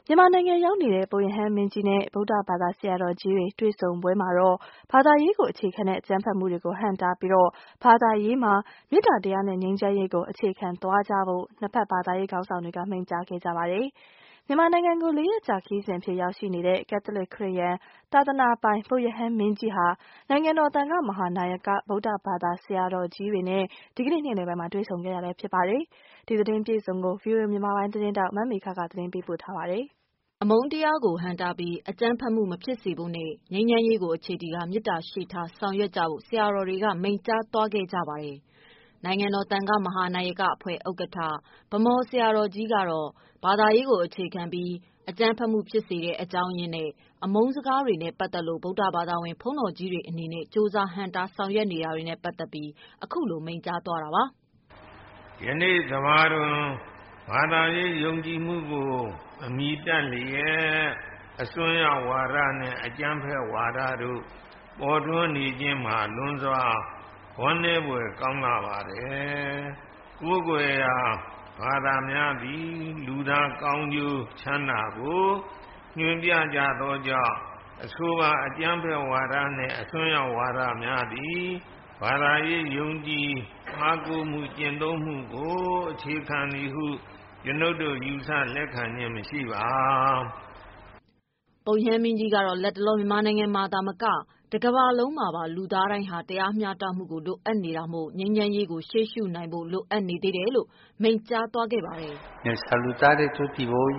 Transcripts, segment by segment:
မြန်မာနိုင်ငံရောက်နေတဲ့ပုပ်ရဟန်းမင်းကြီးနဲ့ဗုဒ္ဓဘာသာဆရာတော်ကြီးတွေတွေ့ဆုံပွဲမှာတော့ဘာသာရေးကိုအခြေခံတဲ့အကြမ်းဖက်မှုတွေကိုဟန့်တားပြီးဘာသာရေးမှာမေတ္တာတရားနဲ့ငြိမ်းချမ်းရေးကိုအခြေခံသွားကြဖို့နှစ်ဖက်ဘာသာရေးခေါင်းဆောင်တွေကမိန့်ကြားခဲ့ကြပါတယ်။ မြန်မာနိုင်ငံကို4 ရက်ကြာခရီးစဉ်အဖြစ်ရောက်ရှိနေတဲ့ ကက်သလစ်ခရစ်ယာန်သာသနာပိုင်ပုပ်ရဟန်းမင်းကြီးဟာ နိုင်ငံတော်သံဃမဟာနာယကဗုဒ္ဓဘာသာဆရာတော်ကြီးတွေနဲ့ဒီကနေ့နေ့လည်ပိုင်းမှာတွေ့ဆုံခဲ့တာလည်းဖြစ်ပါတယ်။ ဒီသတင်းပြေဆုံးကို ဗွီအိုအေမြန်မာပိုင်းသတင်းထောက်မမေခကသတင်းပေးပို့ထားပါတယ်။အမုန်းတရားကိုဟန့်တားပြီးအကြမ်းဖက်မှုမဖြစ်စေဖို့နဲ့ငြိမ်းချမ်းရေးကိုအခြေတည်ကာမေတ္တာရှေ့ထားဆောင်ရွက်ကြဖို့ဆရာတော်တွေကမိန့်ကြားသွားခဲ့ကြပါတယ်။ နိုင်ငံတော်သံဃမဟာနာယကအဖွဲ့ဥက္ကဋ္ဌ ဗန်းမော်ဆရာတော်ကြီးကတော့ဘာသာရေးကိုအခြေခံပြီးအကြမ်းဖက်မှုဖြစ်စေတဲ့အကြောင်းရင်းနဲ့အမုန်းစကားတွေနဲ့ပတ်သက်လို့ဗုဒ္ဓဘာသာဝင်ဘုန်းတော်ကြီးတွေအနေနဲ့ကြိုးစားဟန့်တားဆောင်ရွက်နေတာတွေနဲ့ပတ်သက်ပြီးအခုလိုမိန့်ကြားသွားတာပါ။ ယနေ့သဘာတွင်ဘာသာရေးယုံကြည်မှုကိုအမိတက်လျက်အစွန်းရောက်ဝါဒနဲ့အကြမ်းဖက်ဝါဒတို့ပေါ်ထွန်းနေခြင်းမှာလွန်စွာဝမ်းနည်းဖွယ်ကောင်းလာပါတယ်။ကိုးကွယ်ရာဘာသာများသည်လူသားကောင်းကျိုးချမ်းသာကိုညွှန်ပြကြသောကြောင့်အဆိုပါအကြမ်းဖက်ဝါဒနဲ့အစွန်းရောက်ဝါဒများသည်ဘာသာရေးယုံကြည်အားကိုးမှုကျင့်သုံးမှုကိုအခြေခံသည်ဟုကျွန်ုပ်တို့ယူဆလက်ခံခြင်းမရှိပါ။ပုပ်ရဟန်းမင်းကြီးကတော့လက်တလောမြန်မာနိုင်ငံမှာသာမကတကမ္ဘာလုံးမှာပါလူသားတိုင်းဟာတရားမျှတမှုကိုလိုအပ်နေတာမို့ငြိမ်းချမ်းရေးကိုရှေ့ရှုနိုင်ဖို့လိုအပ်နေသေးတယ်လို့မိန့်ကြားသွားခဲ့ပါတယ်။ Nel salutare tutti voi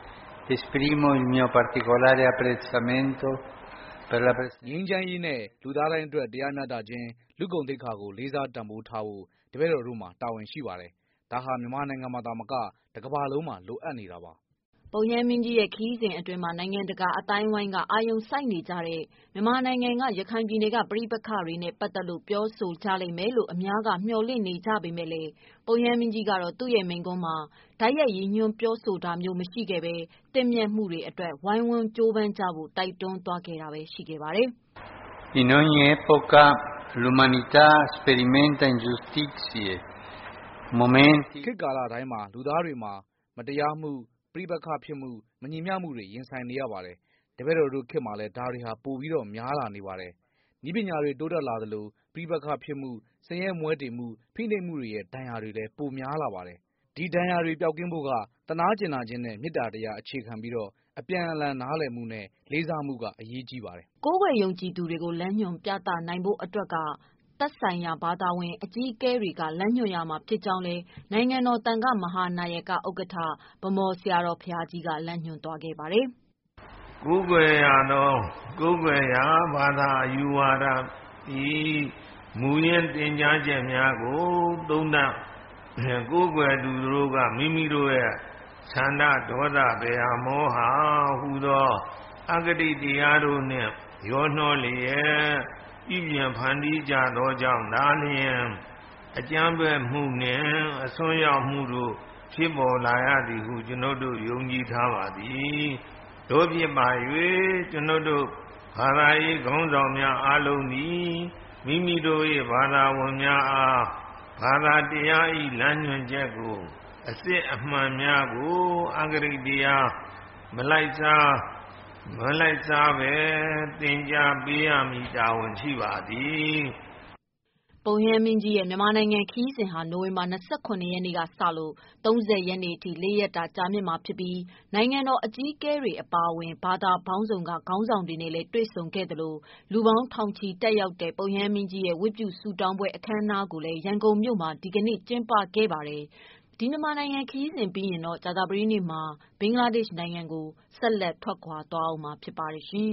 esprimo il mio particolare apprezzamento per la ငြိမ်းချမ်းရေးနဲ့လူသားတိုင်းအတွက်တရားမျှတခြင်းလူ့ဂုဏ်သိက္ခာကိုလေးစားတန်ဖိုးထားဖို့တပည့်တော်တို့မှာတာဝန်ရှိပါတယ်။ဒါဟာမြန်မာနိုင်ငံမှာသာမကတကမ္ဘာလုံးမှာလိုအပ်နေတာပါ။ပုပ်ရဟန်းမင်းကြီးရဲ့ခရီးစဉ်အတွင်းမှာနိုင်ငံတကာအသိုင်းအဝိုင်းကအာရုံစိုက်နေကြတဲ့မြန်မာနိုင်ငံကရခိုင်ပြည်နယ်ကပဋိပက္ခတွေနဲ့ပတ်သက်လို့ပြောဆိုကြလိမ့်မယ်လို့အများကမျှော်လင့်နေကြပေမဲ့လည်းပုပ်ရဟန်းမင်းကြီးကတော့သူ့ရဲ့မိန့်ခွန်းမှာတိုက်ရိုက်ရည်ညွှန်းပြောဆိုတာမျိုးမရှိခဲ့ပဲသင့်မြတ်မှုတွေအတွက်ဝိုင်းဝန်းကြိုးပမ်းကြဖို့တိုက်တွန်းသွားခဲ့တာပဲရှိခဲ့ပါတယ်။ In ogni epoca l'umanità sperimenta ingiustizie momenti ခေတ်ကာလတိုင်းမှာလူသားတွေမှာမတရားမှုပဋိပက္ခဖြစ်မှုမညီမျှမှုတွေရင်ဆိုင်နေရပါတယ်။တပည့်တော်တို့ခေတ်မှာလည်းဒါတွေဟာပိုပြီးတော့များလာနေပါတယ်။နည်းပညာတွေတိုးတက်လာသလိုပဋိပက္ခဖြစ်မှုဆင်းရဲမွဲတေမှုဖိနှိပ်မှုတွေရဲ့ဒဏ်ရာတွေလည်းပိုများလာပါတယ်။ဒီဒဏ်ရာတွေပျောက်ကင်းဖို့ကသနာကျင်နာခြင်းနဲ့မေတ္တာတရားအခြေခံပြီးတော့အပြန်အလှန်နားလည်မှုနဲ့လေးစားမှုကအရေးကြီးပါတယ်။ကိုးကွယ်ယုံကြည်သူတွေကိုလမ်းညွှန်ပြသနိုင်ဖို့အတွက်ကသက်ဆိုင်ရာဘာသာဝင်အကြီးအကဲတွေကလမ်းညွှန်ရမှာဖြစ်ကြောင်းလည်းနိုင်ငံတော်သံဃမဟာနာယကဥက္ကဋ္ဌဗန်းမော်ဆရာတော်ဘုရားကြီးကလမ်းညွှန်သွားခဲ့ပါတယ်။ကိုးကွယ်ရာဘာသာယူဝါဒဤမူရင်းတင်ကြားချက်များကိုသုံးသပ်ကိုးကွယ်သူတို့ကမိမိတို့ရဲ့ဆန္ဒဒေါသဗေယမောဟဟူသောအဂတိတရားတို့နှင့်ရောနှောလျက်ဤပြန်ဖန်တီးကြသောကြောင့်ဒါလျင်အကြမ်းဖက်မှုနှင့်အစွန်းရောက်မှုတို့ဖြစ်ပေါ်လာရသည်ဟုကျွန်ုပ်တို့ယုံကြည်ထားပါသည်တို့ဖြစ်ပါ၍ကျွန်ုပ်တို့ဘာသာရေးခေါင်းဆောင်များအားလုံးသည်မိမိတို့၏ဘာသာဝင်များအားဘာသာတရား၏လမ်းညွှန်ချက်ကိုအစစ်အမှန်များကိုအဂတိတရားမလိုက်စားပဲသင်ကြားပေးရမည်တာဝန်ရှိပါသည်ပုပ်ရဟန်းမင်းကြီးရဲ့မြန်မာနိုင်ငံခရီးစဉ်ဟာနိုဝင်ဘာ29ရက်နေ့ကစလို့30ရက်နေ့အထိ4ရက်တာကြာမြင့်မှာဖြစ်ပြီးနိုင်ငံတော်အကြီးအကဲတွေအပါအဝင်ဘာသာပေါင်းစုံကခေါင်းဆောင်တွေနဲ့လည်းတွေ့ဆုံခဲ့သလိုလူပေါင်းထောင်ချီတက်ရောက်တဲ့ပုပ်ရဟန်းမင်းကြီးရဲ့ဝတ်ပြုဆုတောင်းပွဲအခမ်းအနားကိုလည်းရန်ကုန်မြို့မှာဒီကနေ့ကျင်းပခဲ့ပါတယ်။ဒီမြန်မာနိုင်ငံခရီးစဉ်ပြီးရင်တော့ကြာသပတေးနေ့မှာဘင်္ဂလားဒေ့ရှ်နိုင်ငံကိုဆက်လက်ထွက်ခွာသွားဦးမှာဖြစ်ပါတယ်ရှင်